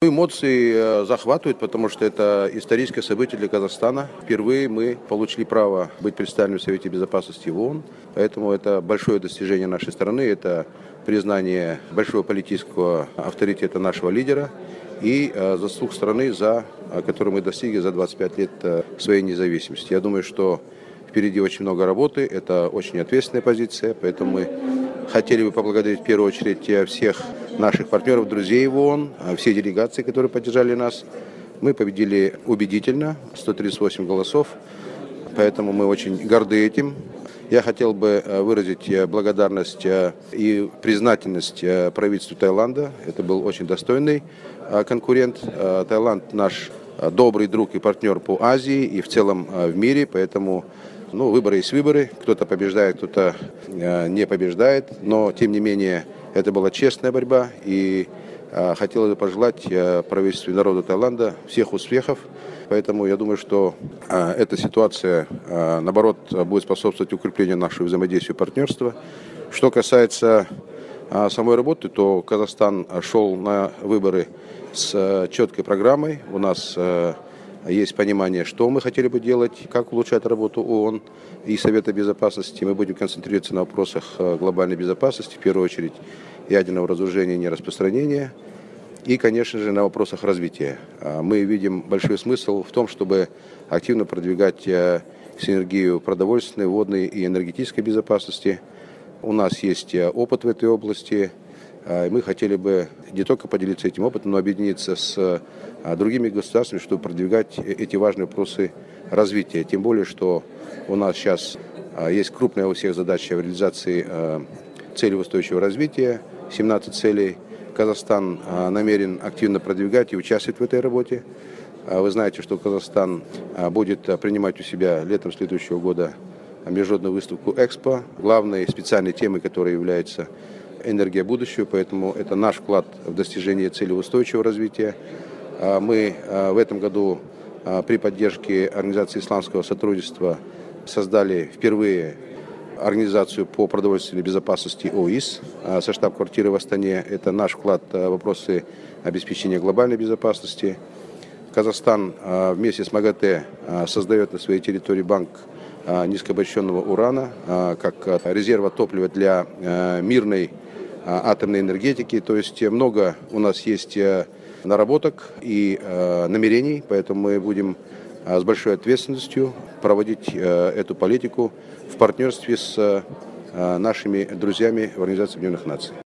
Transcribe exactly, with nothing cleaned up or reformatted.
Эмоции э, захватывают, потому что это историческое событие для Казахстана. Впервые мы получили право быть представленными в Совете Безопасности ООН, поэтому это большое достижение нашей страны, это признание большого политического авторитета нашего лидера и э, заслуг страны, за, которую мы достигли за двадцать пять лет э, своей независимости. Я думаю, что впереди очень много работы, это очень ответственная позиция, поэтому мы хотели бы поблагодарить в первую очередь всех наших партнеров, друзей в ООН, все делегации, которые поддержали нас. Мы победили убедительно, сто тридцать восемь голосов, поэтому мы очень горды этим. Я хотел бы выразить благодарность и признательность правительству Таиланда. Это был очень достойный конкурент. Таиланд наш добрый друг и партнер по Азии и в целом в мире, поэтому ну, выборы есть выборы. Кто-то побеждает, кто-то не побеждает, но тем не менее это была честная борьба, и э, хотелось бы пожелать э, правительству и народу Таиланда всех успехов. Поэтому я думаю, что э, эта ситуация, э, наоборот, будет способствовать укреплению нашего взаимодействия и партнерства. Что касается э, самой работы, то Казахстан шел на выборы с э, четкой программой. У нас э, есть понимание, что мы хотели бы делать, как улучшать работу ООН и Совета Безопасности. Мы будем концентрироваться на вопросах глобальной безопасности, в первую очередь ядерного разоружения и нераспространения, и, конечно же, на вопросах развития. Мы видим большой смысл в том, чтобы активно продвигать синергию продовольственной, водной и энергетической безопасности. У нас есть опыт в этой области. Мы хотели бы не только поделиться этим опытом, но объединиться с другими государствами, чтобы продвигать эти важные вопросы развития. Тем более, что у нас сейчас есть крупная у всех задача в реализации целей устойчивого развития, семнадцать целей. Казахстан намерен активно продвигать и участвовать в этой работе. Вы знаете, что Казахстан будет принимать у себя летом следующего года международную выставку «Экспо». Главной специальной темой, которая является энергия будущего, поэтому это наш вклад в достижение целей устойчивого развития. Мы в этом году при поддержке Организации исламского сотрудничества создали впервые организацию по продовольственной безопасности ОИС со штаб-квартирой в Астане. Это наш вклад в вопросы обеспечения глобальной безопасности. Казахстан вместе с МАГАТЭ создает на своей территории банк низкообогащенного урана как резерва топлива для мирной атомной энергетики. То есть много у нас есть наработок и намерений, поэтому мы будем с большой ответственностью проводить эту политику в партнерстве с нашими друзьями в Организации Объединенных Наций.